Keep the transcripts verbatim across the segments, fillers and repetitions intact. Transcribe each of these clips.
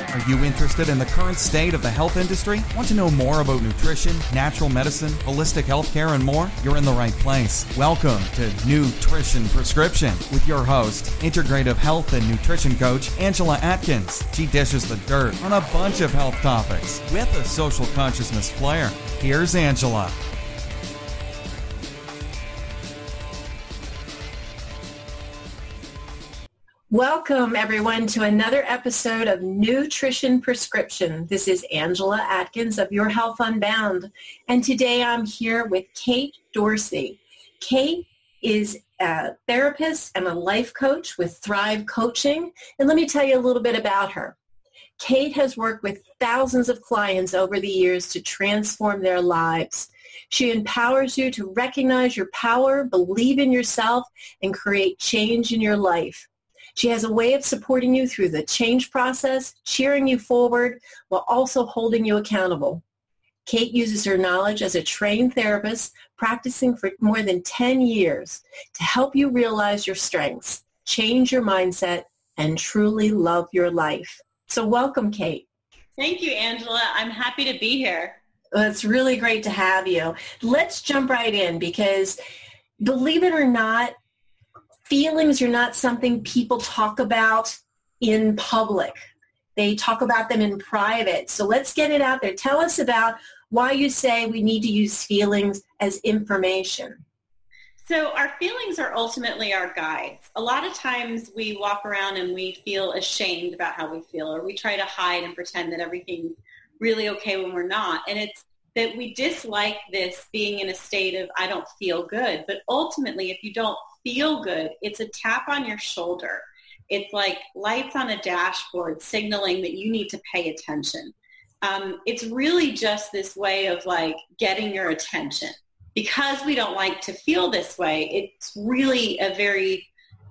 Are you interested in the current state of the health industry? Want to know more about nutrition, natural medicine, holistic healthcare, and more? You're in the right place. Welcome to Nutrition Prescription with your host, integrative health and nutrition coach, Angela Atkins. She dishes the dirt on a bunch of health topics with a social consciousness flair. Here's Angela. Welcome, everyone, to another episode of Nutrition Prescription. This is Angela Atkins of Your Health Unbound, and today I'm here with Kate Dorsey. Kate is a therapist and a life coach with Thrive Coaching, and let me tell you a little bit about her. Kate has worked with thousands of clients over the years to transform their lives. She empowers you to recognize your power, believe in yourself, and create change in your life. She has a way of supporting you through the change process, cheering you forward, while also holding you accountable. Kate uses her knowledge as a trained therapist, practicing for more than ten years, to help you realize your strengths, change your mindset, and truly love your life. So welcome, Kate. Thank you, Angela. I'm happy to be here. Well, it's really great to have you. Let's jump right in because, believe it or not, feelings are not something people talk about in public. They talk about them in private. So let's get it out there. Tell us about why you say we need to use feelings as information. So our feelings are ultimately our guides. A lot of times we walk around and we feel ashamed about how we feel, or we try to hide and pretend that everything's really okay when we're not. And it's that we dislike this being in a state of, I don't feel good. But ultimately, if you don't feel good, it's a tap on your shoulder. It's like lights on a dashboard signaling that you need to pay attention. Um, it's really just this way of like getting your attention. Because we don't like to feel this way, it's really a very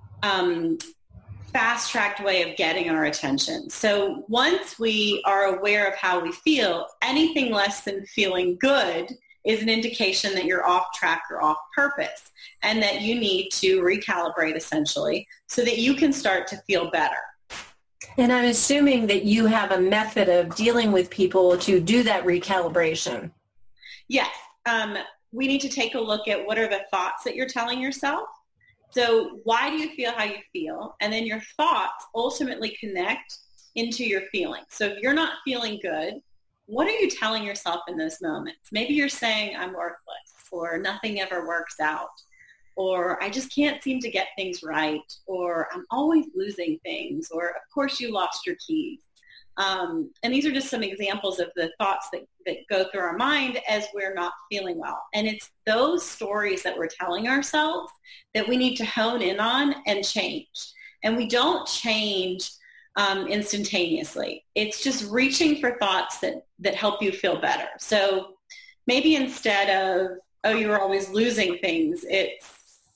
um, fast-tracked way of getting our attention. So once we are aware of how we feel, anything less than feeling good is an indication that you're off track or off purpose, and that you need to recalibrate essentially so that you can start to feel better. And I'm assuming that you have a method of dealing with people to do that recalibration. Yes. Um, we need to take a look at what are the thoughts that you're telling yourself. So why do you feel how you feel? And then your thoughts ultimately connect into your feelings. So if you're not feeling good, what are you telling yourself in those moments? Maybe you're saying, I'm worthless, or nothing ever works out, or I just can't seem to get things right, or I'm always losing things, or of course you lost your keys. Um, and these are just some examples of the thoughts that, that go through our mind as we're not feeling well. And it's those stories that we're telling ourselves that we need to hone in on and change. And we don't change um, instantaneously. It's just reaching for thoughts that, that help you feel better. So maybe instead of, oh, you're always losing things, it's,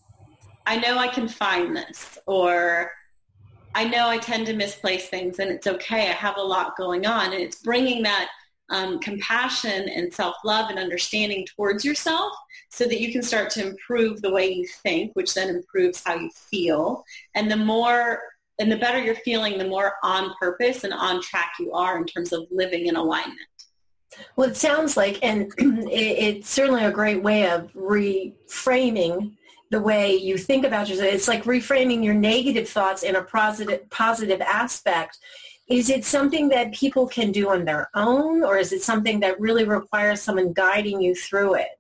I know I can find this, or I know I tend to misplace things and it's okay. I have a lot going on. And it's bringing that um, compassion and self-love and understanding towards yourself so that you can start to improve the way you think, which then improves how you feel. And the more and the better you're feeling, the more on purpose and on track you are in terms of living in alignment. Well, it sounds like, and it, it's certainly a great way of reframing the way you think about yourself. It's like reframing your negative thoughts in a positive positive aspect. Is it something that people can do on their own, or is it something that really requires someone guiding you through it?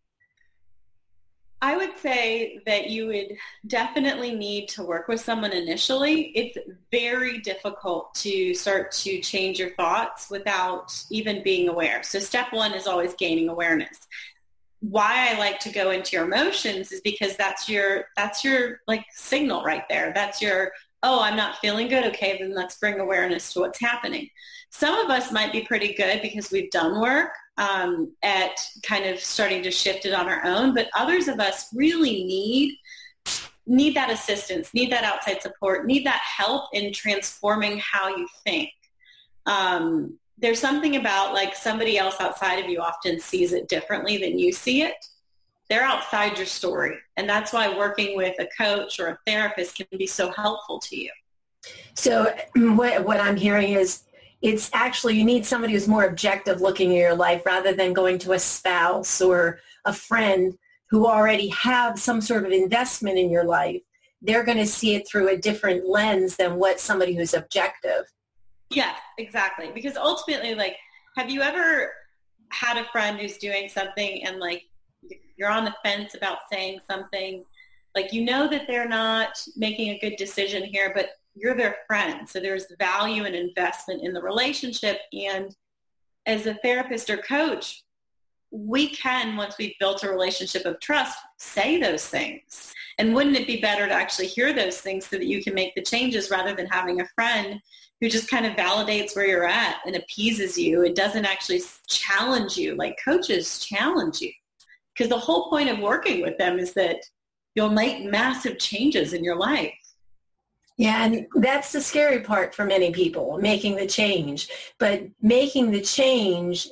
I would say that you would definitely need to work with someone initially. It's very difficult to start to change your thoughts without even being aware. So step one is always gaining awareness. Why I like to go into your emotions is because that's your, that's your like signal right there. That's your, oh, I'm not feeling good. Okay, then let's bring awareness to what's happening. Some of us might be pretty good because we've done work um, at kind of starting to shift it on our own, but others of us really need need that assistance, need that outside support, need that help in transforming how you think. Um, there's something about like somebody else outside of you often sees it differently than you see it. They're outside your story. And that's why working with a coach or a therapist can be so helpful to you. So what, what I'm hearing is it's actually, you need somebody who's more objective looking at your life rather than going to a spouse or a friend who already have some sort of investment in your life. They're going to see it through a different lens than what somebody who's objective. Yeah, exactly. Because ultimately, like, have you ever had a friend who's doing something and like you're on the fence about saying something, like, you know that they're not making a good decision here, but you're their friend. So there's value and investment in the relationship. And as a therapist or coach, we can, once we've built a relationship of trust, say those things. And wouldn't it be better to actually hear those things so that you can make the changes rather than having a friend who just kind of validates where you're at and appeases you and doesn't actually challenge you? Like, coaches challenge you, because the whole point of working with them is that you'll make massive changes in your life. Yeah, and that's the scary part for many people, making the change. But making the change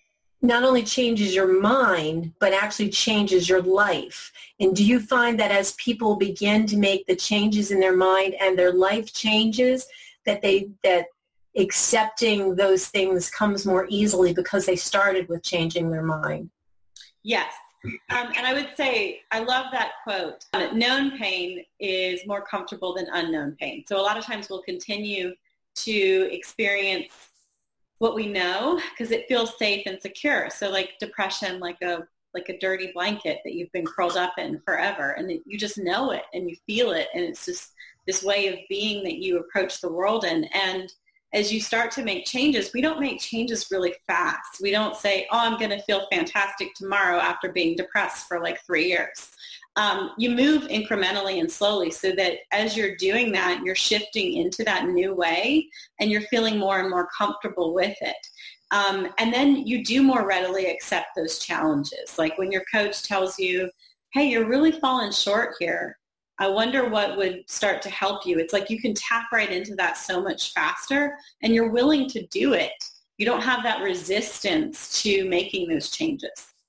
not only changes your mind, but actually changes your life. And do you find that as people begin to make the changes in their mind and their life changes, that they that accepting those things comes more easily because they started with changing their mind? Yes. Um, and I would say, I love that quote. Um, known pain is more comfortable than unknown pain. So a lot of times we'll continue to experience what we know because it feels safe and secure. So like depression, like a like a dirty blanket that you've been curled up in forever, and that you just know it and you feel it, and it's just this way of being that you approach the world in. And as you start to make changes, we don't make changes really fast. We don't say, oh, I'm going to feel fantastic tomorrow after being depressed for like three years. Um, you move incrementally and slowly so that as you're doing that, you're shifting into that new way and you're feeling more and more comfortable with it. Um, and then you do more readily accept those challenges. Like when your coach tells you, hey, you're really falling short here. I wonder what would start to help you. It's like you can tap right into that so much faster, and you're willing to do it. You don't have that resistance to making those changes.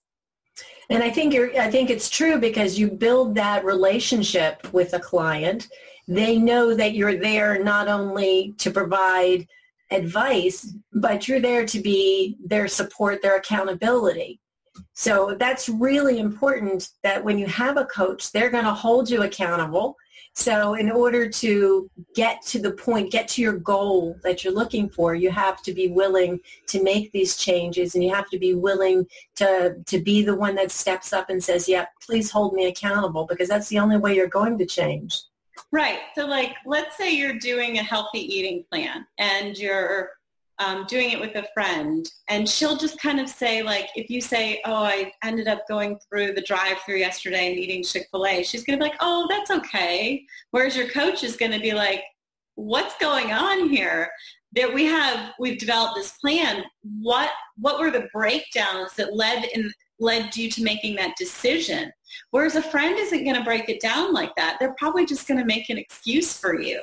And I think you're, I think it's true because you build that relationship with a client. They know that you're there not only to provide advice, but you're there to be their support, their accountability. So that's really important, that when you have a coach, they're going to hold you accountable. So in order to get to the point, get to your goal that you're looking for, you have to be willing to make these changes, and you have to be willing to, to be the one that steps up and says, yeah, please hold me accountable, because that's the only way you're going to change. Right. So like, let's say you're doing a healthy eating plan and you're Um, doing it with a friend, and she'll just kind of say, like, if you say, oh, I ended up going through the drive-through yesterday and eating Chick-fil-A, she's going to be like, oh, that's okay. Whereas your coach is going to be like, what's going on here? That we have, we've developed this plan. What, what were the breakdowns that led in, led you to making that decision? Whereas a friend isn't going to break it down like that. They're probably just going to make an excuse for you.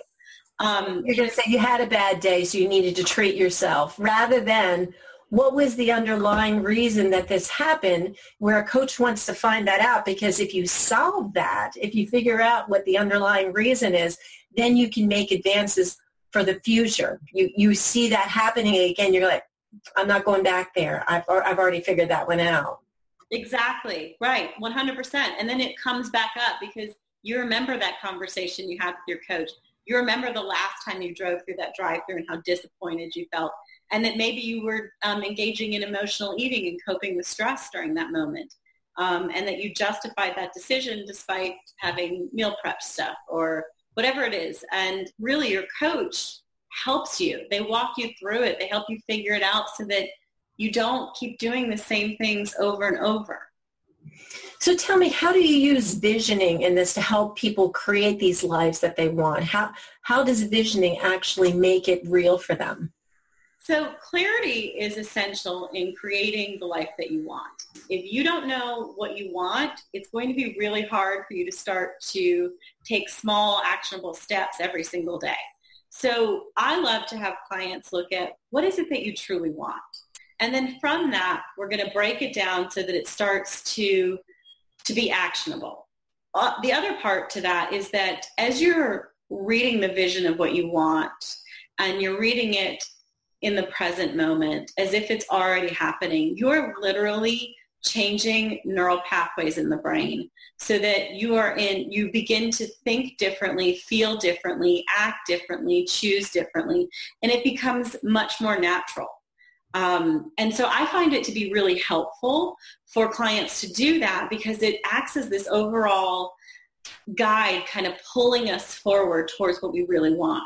Um, You're going to say you had a bad day, so you needed to treat yourself, rather than what was the underlying reason that this happened, where a coach wants to find that out. Because if you solve that, if you figure out what the underlying reason is, then you can make advances for the future. You you see that happening again, you're like, I'm not going back there. I've, I've already figured that one out. Exactly. Right. one hundred percent. And then it comes back up because you remember that conversation you had with your coach. You remember the last time you drove through that drive-through and how disappointed you felt, and that maybe you were um, engaging in emotional eating and coping with stress during that moment, um, and that you justified that decision despite having meal prep stuff or whatever it is. And really your coach helps you. They walk you through it. They help you figure it out so that you don't keep doing the same things over and over. So tell me, how do you use visioning in this to help people create these lives that they want? How how does visioning actually make it real for them? So clarity is essential in creating the life that you want. If you don't know what you want, it's going to be really hard for you to start to take small, actionable steps every single day. So I love to have clients look at, what is it that you truly want? And then from that, we're going to break it down so that it starts to to be actionable. Uh, the other part to that is that as you're reading the vision of what you want, and you're reading it in the present moment as if it's already happening. You're literally changing neural pathways in the brain so that you are in, you begin to think differently, feel differently, act differently, choose differently, and it becomes much more natural. Um, and so I find it to be really helpful for clients to do that because it acts as this overall guide kind of pulling us forward towards what we really want.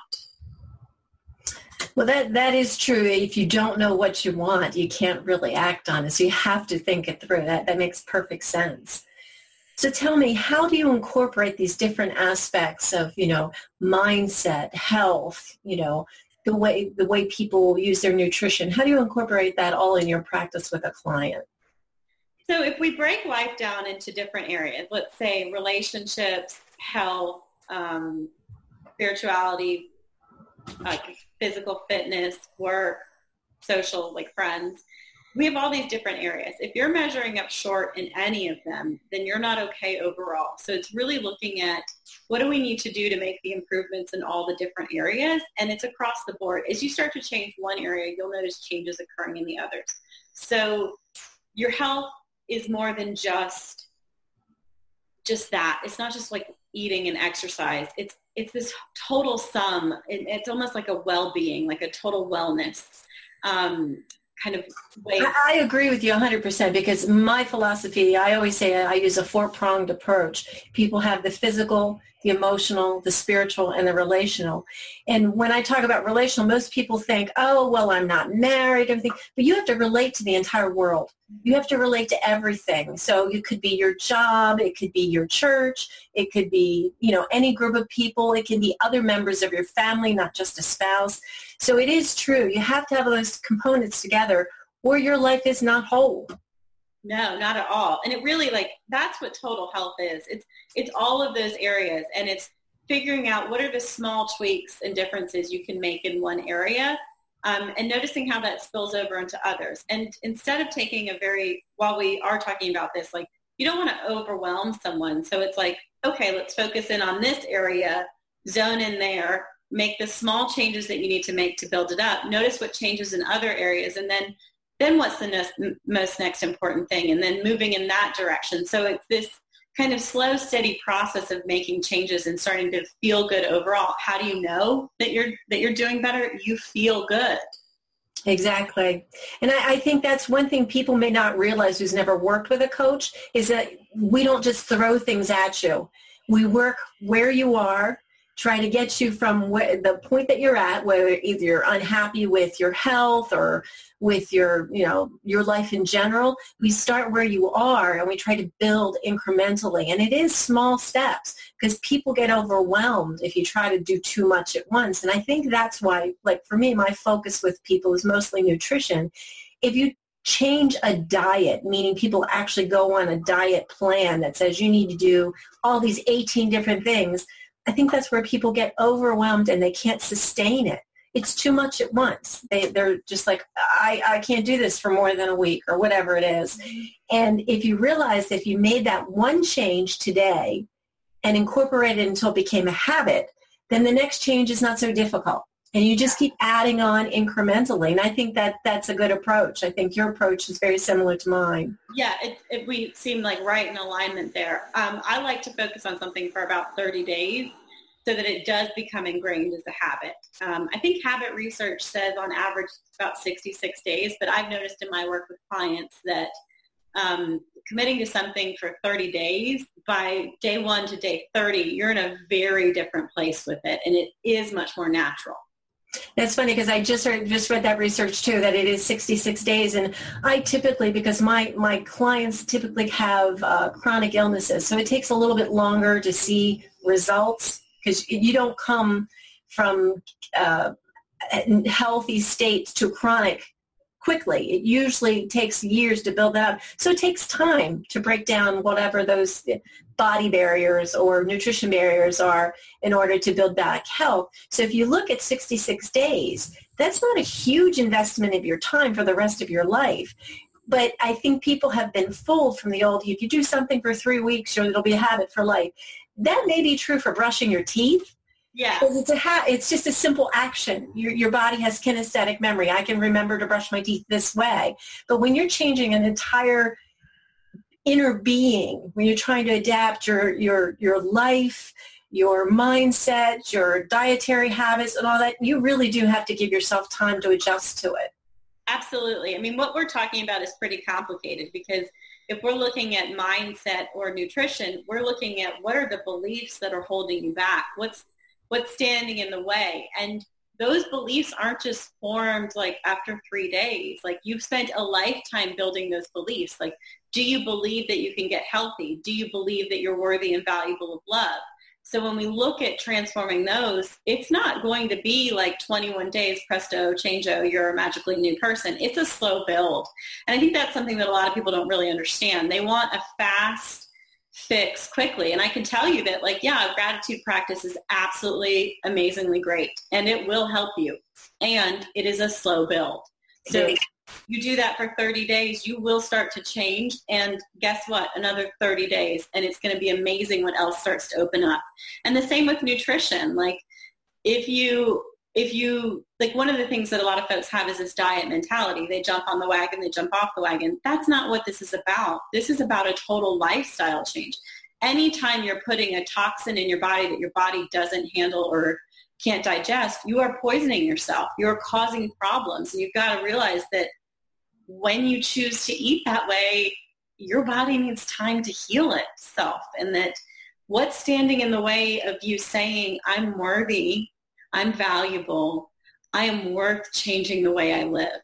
Well, that, that is true. If you don't know what you want, you can't really act on it. So you have to think it through. That, that makes perfect sense. So tell me, how do you incorporate these different aspects of, you know, mindset, health, you know, the way the way people use their nutrition? How do you incorporate that all in your practice with a client? So if we break life down into different areas, let's say relationships, health, um, spirituality, like physical fitness, work, social, like friends, we have all these different areas. If you're measuring up short in any of them, then you're not okay overall. So it's really looking at what do we need to do to make the improvements in all the different areas, and it's across the board. As you start to change one area, you'll notice changes occurring in the others. So your health is more than just just that. It's not just like eating and exercise. It's it's this total sum. It, it's almost like a well-being, like a total wellness um, kind of way. I, I agree with you one hundred percent because my philosophy, I always say I use a four-pronged approach. People have the physical, the emotional, the spiritual, and the relational. And when I talk about relational, most people think, oh, well, I'm not married, everything. But you have to relate to the entire world. You have to relate to everything. So it could be your job, it could be your church, it could be, you know, any group of people, it can be other members of your family, not just a spouse. So it is true. You have to have those components together or your life is not whole. No, not at all. And it really, like, that's what total health is. It's it's all of those areas, and it's figuring out what are the small tweaks and differences you can make in one area, um, and noticing how that spills over into others. And instead of taking a very, while we are talking about this, like, you don't want to overwhelm someone. So it's like, okay, let's focus in on this area, zone in there, make the small changes that you need to make to build it up. Notice what changes in other areas, and then then what's the next, most next important thing, and then moving in that direction. So it's this kind of slow, steady process of making changes and starting to feel good overall. How do you know that you're that you're doing better? You feel good. Exactly. And I, I think that's one thing people may not realize who's never worked with a coach is that we don't just throw things at you. We work where you are, try to get you from where, the point that you're at, where either you're unhappy with your health or with your, you know, your life in general. We start where you are and we try to build incrementally. And it is small steps because people get overwhelmed if you try to do too much at once. And I think that's why, like for me, my focus with people is mostly nutrition. If you change a diet, meaning people actually go on a diet plan that says you need to do all these eighteen different things, I think that's where people get overwhelmed and they can't sustain it. It's too much at once. They, they're just like, I, I can't do this for more than a week or whatever it is. And if you realize that if you made that one change today and incorporated it until it became a habit, then the next change is not so difficult. And you just keep adding on incrementally. And I think that that's a good approach. I think your approach is very similar to mine. Yeah, it, it, we seem like right in alignment there. Um, I like to focus on something for about thirty days so that it does become ingrained as a habit. Um, I think habit research says on average it's about sixty-six days, but I've noticed in my work with clients that um, committing to something for thirty days, by day one to day thirty, you're in a very different place with it, and it is much more natural. That's funny because I just read, just read that research too, that it is sixty-six days. And I typically, because my, my clients typically have uh, chronic illnesses, so it takes a little bit longer to see results because you don't come from uh, healthy states to chronic quickly. It usually takes years to build that up. So it takes time to break down whatever those body barriers or nutrition barriers are in order to build back health. So if you look at sixty-six days, that's not a huge investment of your time for the rest of your life. But I think people have been fooled from the old, if you do something for three weeks, it'll be a habit for life. That may be true for brushing your teeth, Yeah. Because it's a ha- it's just a simple action. Your your body has kinesthetic memory. I can remember to brush my teeth this way. But when you're changing an entire inner being, when you're trying to adapt your your your life, your mindset, your dietary habits and all that, you really do have to give yourself time to adjust to it. Absolutely. I mean, what we're talking about is pretty complicated, because if we're looking at mindset or nutrition, we're looking at what are the beliefs that are holding you back? What's what's standing in the way? And those beliefs aren't just formed like after three days. Like, you've spent a lifetime building those beliefs. Like, do you believe that you can get healthy? Do you believe that you're worthy and valuable of love? So when we look at transforming those, it's not going to be like twenty-one days, presto, changeo, you're a magically new person. It's a slow build. And I think that's something that a lot of people don't really understand. They want a fast fix quickly. And I can tell you that, like, yeah, a gratitude practice is absolutely amazingly great, and it will help you. And it is a slow build. So you do that for thirty days, you will start to change. And guess what? Another thirty days, and it's going to be amazing what else starts to open up. And the same with nutrition. Like, if you, if you, like, one of the things that a lot of folks have is this diet mentality. They jump on the wagon, they jump off the wagon. That's not what this is about. This is about a total lifestyle change. Anytime you're putting a toxin in your body that your body doesn't handle or can't digest, you are poisoning yourself. You're causing problems. And you've got to realize that when you choose to eat that way, your body needs time to heal itself, and that what's standing in the way of you saying, I'm worthy, I'm valuable, I am worth changing the way I live.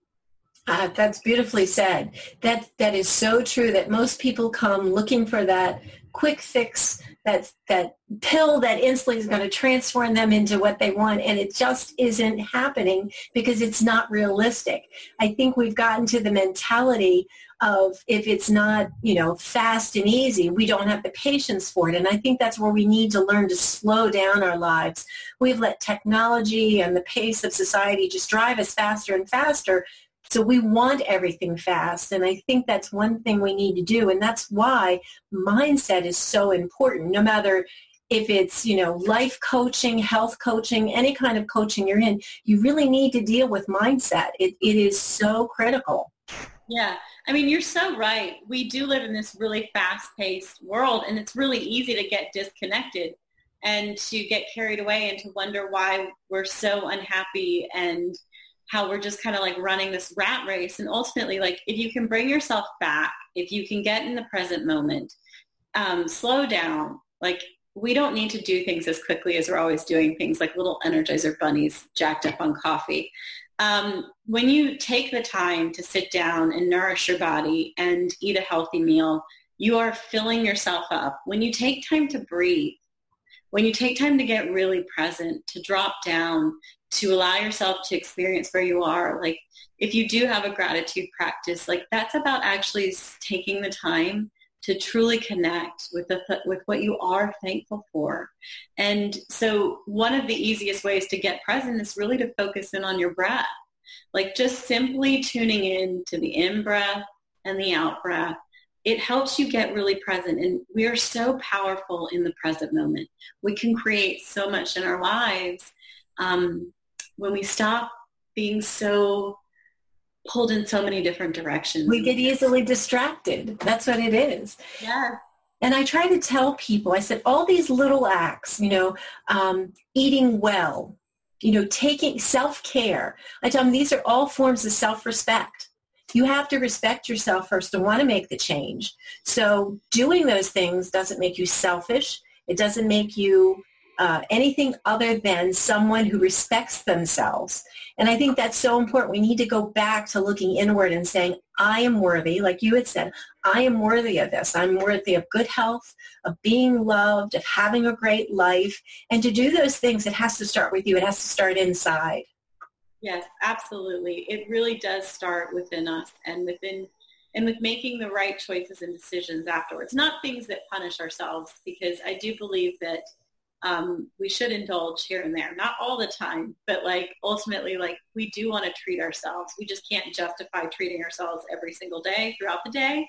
Uh, that's beautifully said. That that is so true, that most people come looking for that quick fix, that that pill that instantly is going to transform them into what they want, and it just isn't happening because it's not realistic. I think we've gotten to the mentality of, if it's not, you know, fast and easy, we don't have the patience for it. And I think that's where we need to learn to slow down our lives. We've let technology and the pace of society just drive us faster and faster. So we want everything fast, and I think that's one thing we need to do, and that's why mindset is so important. No matter if it's, you know, life coaching, health coaching, any kind of coaching you're in, you really need to deal with mindset. It, it is so critical. Yeah. I mean, you're so right. We do live in this really fast-paced world, and it's really easy to get disconnected and to get carried away and to wonder why we're so unhappy and how we're just kind of like running this rat race. And ultimately, like, if you can bring yourself back, if you can get in the present moment, um, slow down. Like, we don't need to do things as quickly as we're always doing things, like little Energizer bunnies jacked up on coffee. Um, when you take the time to sit down and nourish your body and eat a healthy meal, you are filling yourself up. When you take time to breathe, when you take time to get really present, to drop down, to allow yourself to experience where you are. Like, if you do have a gratitude practice, like, that's about actually taking the time to truly connect with the with what you are thankful for. And so one of the easiest ways to get present is really to focus in on your breath. Like, just simply tuning in to the in-breath and the out-breath. It helps you get really present. And we are so powerful in the present moment. We can create so much in our lives um, when we stop being so pulled in so many different directions. We get easily distracted. That's what it is. Yeah. And I try to tell people, I said, all these little acts, you know, um, eating well, you know, taking self-care. I tell them these are all forms of self-respect. You have to respect yourself first to want to make the change. So doing those things doesn't make you selfish. It doesn't make you uh, anything other than someone who respects themselves. And I think that's so important. We need to go back to looking inward and saying, I am worthy, like you had said, I am worthy of this. I'm worthy of good health, of being loved, of having a great life. And to do those things, it has to start with you. It has to start inside. Yes, absolutely. It really does start within us and within and with making the right choices and decisions afterwards. Not things that punish ourselves, because I do believe that um, we should indulge here and there. Not all the time, but like ultimately, like we do want to treat ourselves. We just can't justify treating ourselves every single day throughout the day.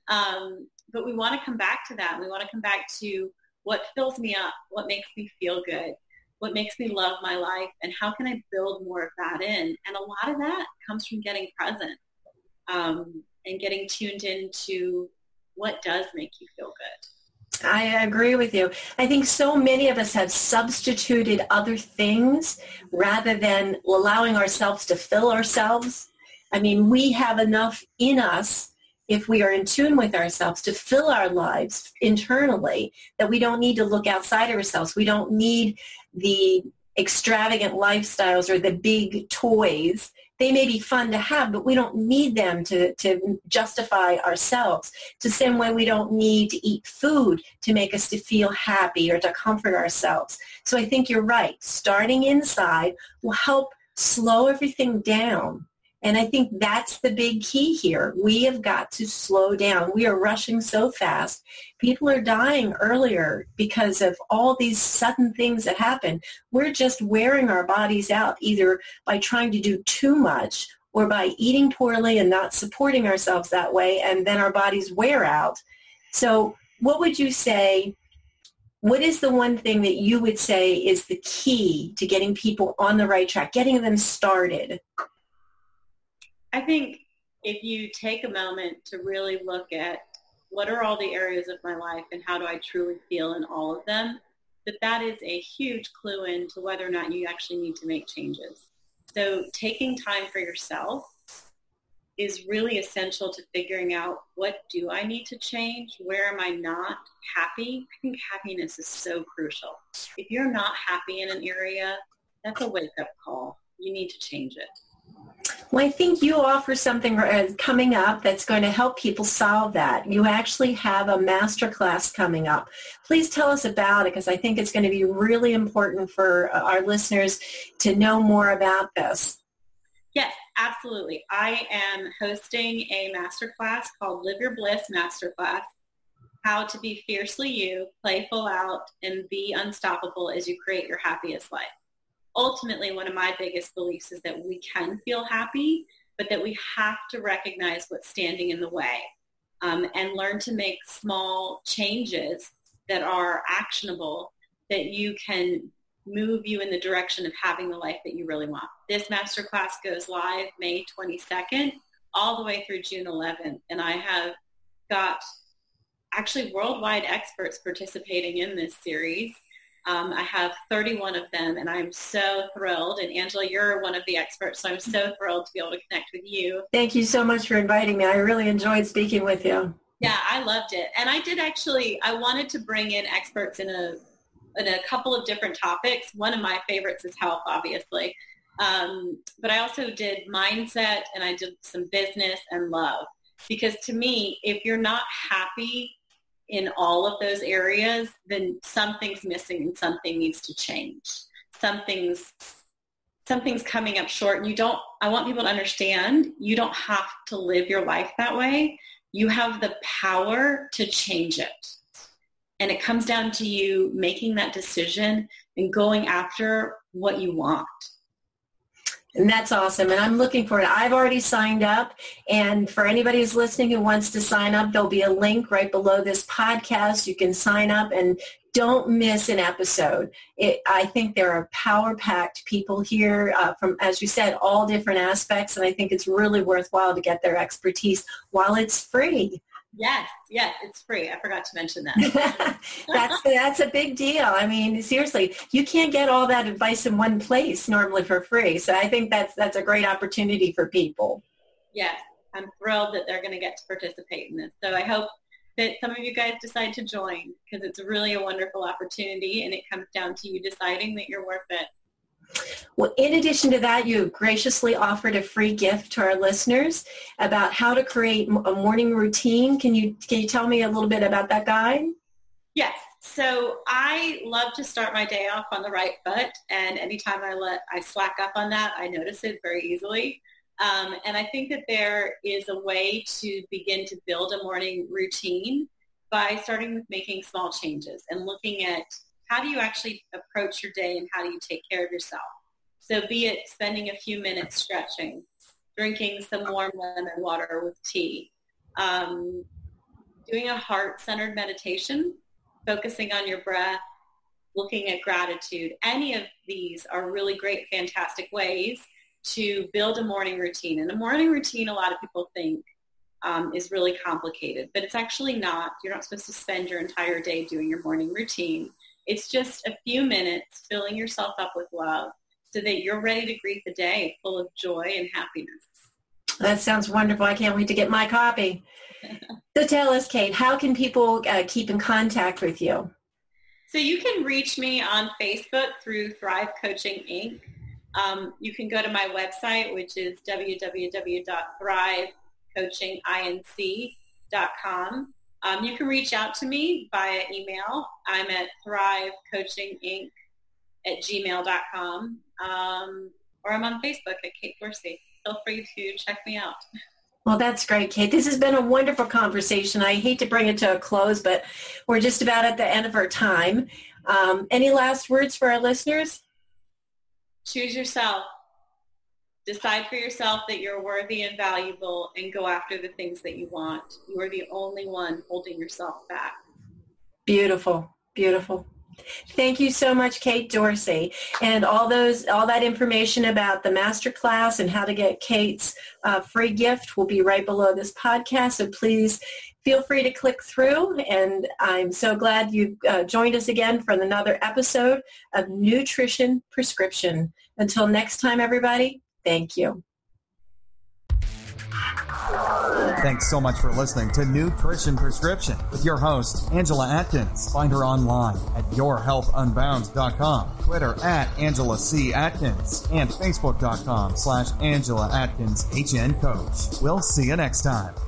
Um, but we want to come back to that. We want to come back to what fills me up, what makes me feel good. what makes me love my life, and how can I build more of that in? And a lot of that comes from getting present um, and getting tuned into what does make you feel good. I agree with you. I think so many of us have substituted other things rather than allowing ourselves to fill ourselves. I mean, we have enough in us, if we are in tune with ourselves, to fill our lives internally, that we don't need to look outside of ourselves. We don't need the extravagant lifestyles or the big toys. They may be fun to have, but we don't need them to, to justify ourselves. It's the same way we don't need to eat food to make us to feel happy or to comfort ourselves. So I think you're right. Starting inside will help slow everything down. And I think that's the big key here. We have got to slow down. We are rushing so fast. People are dying earlier because of all these sudden things that happen. We're just wearing our bodies out either by trying to do too much or by eating poorly and not supporting ourselves that way, and then our bodies wear out. So what would you say, what is the one thing that you would say is the key to getting people on the right track, getting them started? I think if you take a moment to really look at what are all the areas of my life and how do I truly feel in all of them, that that is a huge clue into whether or not you actually need to make changes. So taking time for yourself is really essential to figuring out, what do I need to change? Where am I not happy? I think happiness is so crucial. If you're not happy in an area, that's a wake-up call. You need to change it. Well, I think you offer something coming up that's going to help people solve that. You actually have a masterclass coming up. Please tell us about it, because I think it's going to be really important for our listeners to know more about this. Yes, absolutely. I am hosting a masterclass called Live Your Bliss Masterclass, How to Be Fiercely You, Play Full Out, and Be Unstoppable as You Create Your Happiest Life. Ultimately, one of my biggest beliefs is that we can feel happy, but that we have to recognize what's standing in the way um, and learn to make small changes that are actionable, that you can move you in the direction of having the life that you really want. This masterclass goes live May twenty-second all the way through June eleventh, and I have got actually worldwide experts participating in this series. Um, I have thirty-one of them, and I'm so thrilled. And Angela, you're one of the experts, so I'm so thrilled to be able to connect with you. Thank you so much for inviting me. I really enjoyed speaking with you. Yeah, I loved it. And I did actually, I wanted to bring in experts in a in a couple of different topics. One of my favorites is health, obviously. Um, but I also did mindset, and I did some business and love. Because to me, if you're not happy in all of those areas, then something's missing and something needs to change. Something's something's coming up short, and you don't, I want people to understand, you don't have to live your life that way. You have the power to change it. And it comes down to you making that decision and going after what you want. And that's awesome. And I'm looking for it. I've already signed up. And for anybody who's listening who wants to sign up, there'll be a link right below this podcast. You can sign up and don't miss an episode. It, I think there are power-packed people here uh, from, as you said, all different aspects. And I think it's really worthwhile to get their expertise while it's free. Yes, yes, it's free. I forgot to mention that. that's that's a big deal. I mean, seriously, you can't get all that advice in one place normally for free. So I think that's that's a great opportunity for people. Yes, I'm thrilled that they're going to get to participate in this. So I hope that some of you guys decide to join, because it's really a wonderful opportunity, and it comes down to you deciding that you're worth it. Well, in addition to that, you graciously offered a free gift to our listeners about how to create a morning routine. Can you can you tell me a little bit about that guide? Yes. So I love to start my day off on the right foot, and anytime I let I slack up on that, I notice it very easily. Um, and I think that there is a way to begin to build a morning routine by starting with making small changes and looking at how do you actually approach your day and how do you take care of yourself? So be it spending a few minutes stretching, drinking some warm lemon water with tea, um, doing a heart-centered meditation, focusing on your breath, looking at gratitude. Any of these are really great, fantastic ways to build a morning routine. And a morning routine, a lot of people think um, is really complicated, but it's actually not. You're not supposed to spend your entire day doing your morning routine. It's just a few minutes filling yourself up with love so that you're ready to greet the day full of joy and happiness. That sounds wonderful. I can't wait to get my copy. So tell us, Kate, how can people uh, keep in contact with you? So you can reach me on Facebook through Thrive Coaching, Incorporated. Um, you can go to my website, which is w w w dot thrive coaching inc dot com. Um, you can reach out to me via email. I'm at thrivecoachinginc at gmail dot com. Um, or I'm on Facebook at Kate Dorsey. Feel free to check me out. Well, that's great, Kate. This has been a wonderful conversation. I hate to bring it to a close, but we're just about at the end of our time. Um, any last words for our listeners? Choose yourself. Decide for yourself that you're worthy and valuable, and go after the things that you want. You are the only one holding yourself back. Beautiful, beautiful. Thank you so much, Kate Dorsey. And all those, all that information about the masterclass and how to get Kate's uh, free gift will be right below this podcast. So please feel free to click through. And I'm so glad you uh, joined us again for another episode of Nutrition Prescription. Until next time, everybody, thank you. Thanks so much for listening to Nutrition Prescription with your host, Angela Atkins. Find her online at your health unbound dot com, Twitter at Angela C. Atkins, and Facebook dot com slash Angela Atkins H N Coach. We'll see you next time.